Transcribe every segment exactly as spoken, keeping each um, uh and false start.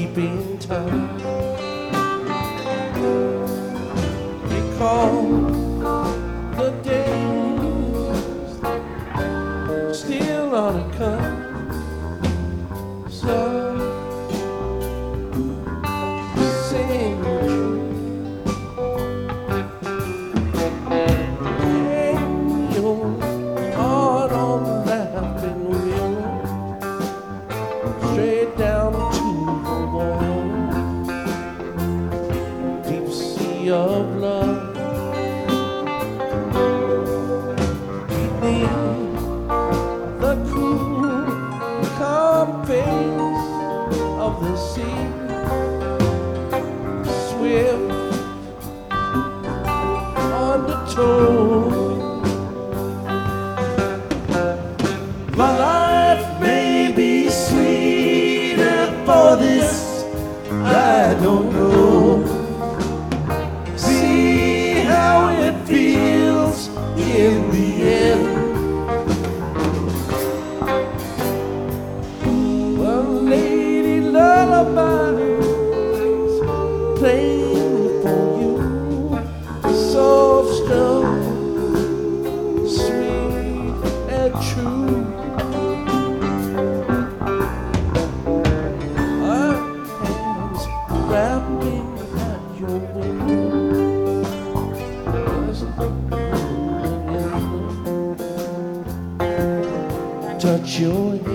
keep in touch. Recall the days still on a come. So sing hang your heart on the laughing wheel, straight down to the wall, deep sea of love. The cool, calm face of the sea, swift undertow. My life may be sweeter for this, I don't know. See how it feels in the end. Lullabies playing for you, soft stuff, sweet and true. Our hands wrapping at your window, touch your head.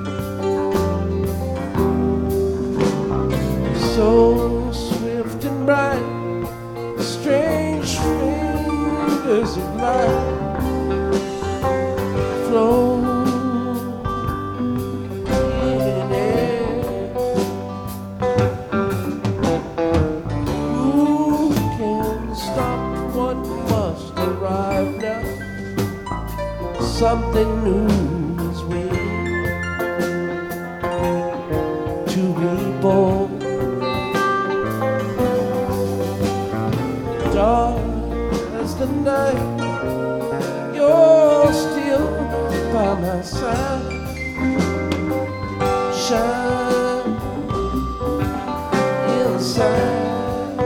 So swift and bright, strange fingers of light flow in air. Who can stop what must arrive now? Something new is waiting to be born. Dark as the night, you're still by my side. Shine inside.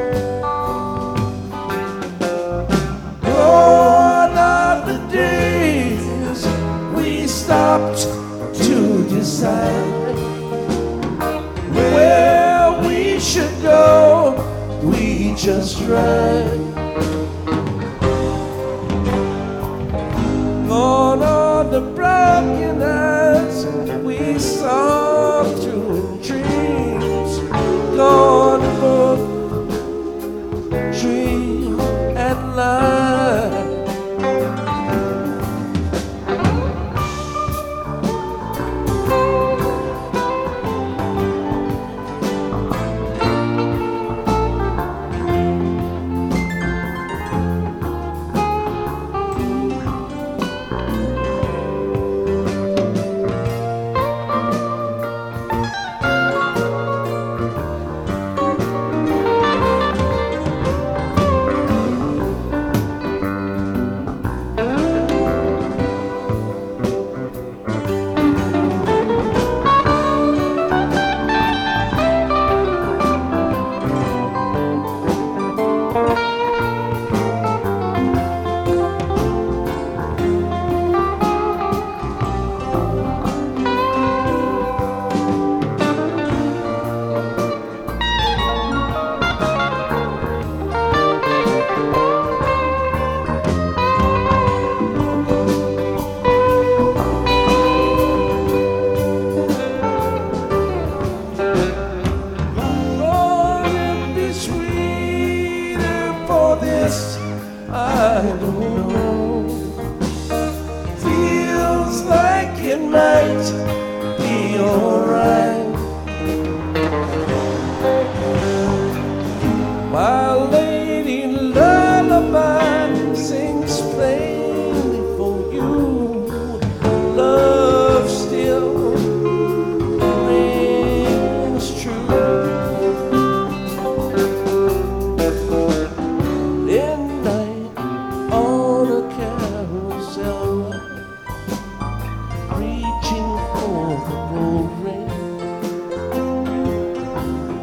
Gone are the days we stopped to decide where we should go. We just tried. Gone are the broken eyes we saw through dreams. Gone both dream and lie.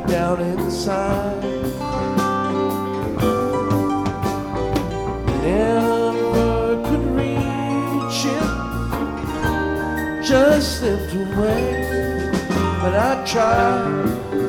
down inside. Never could reach it, just slipped away. But I tried.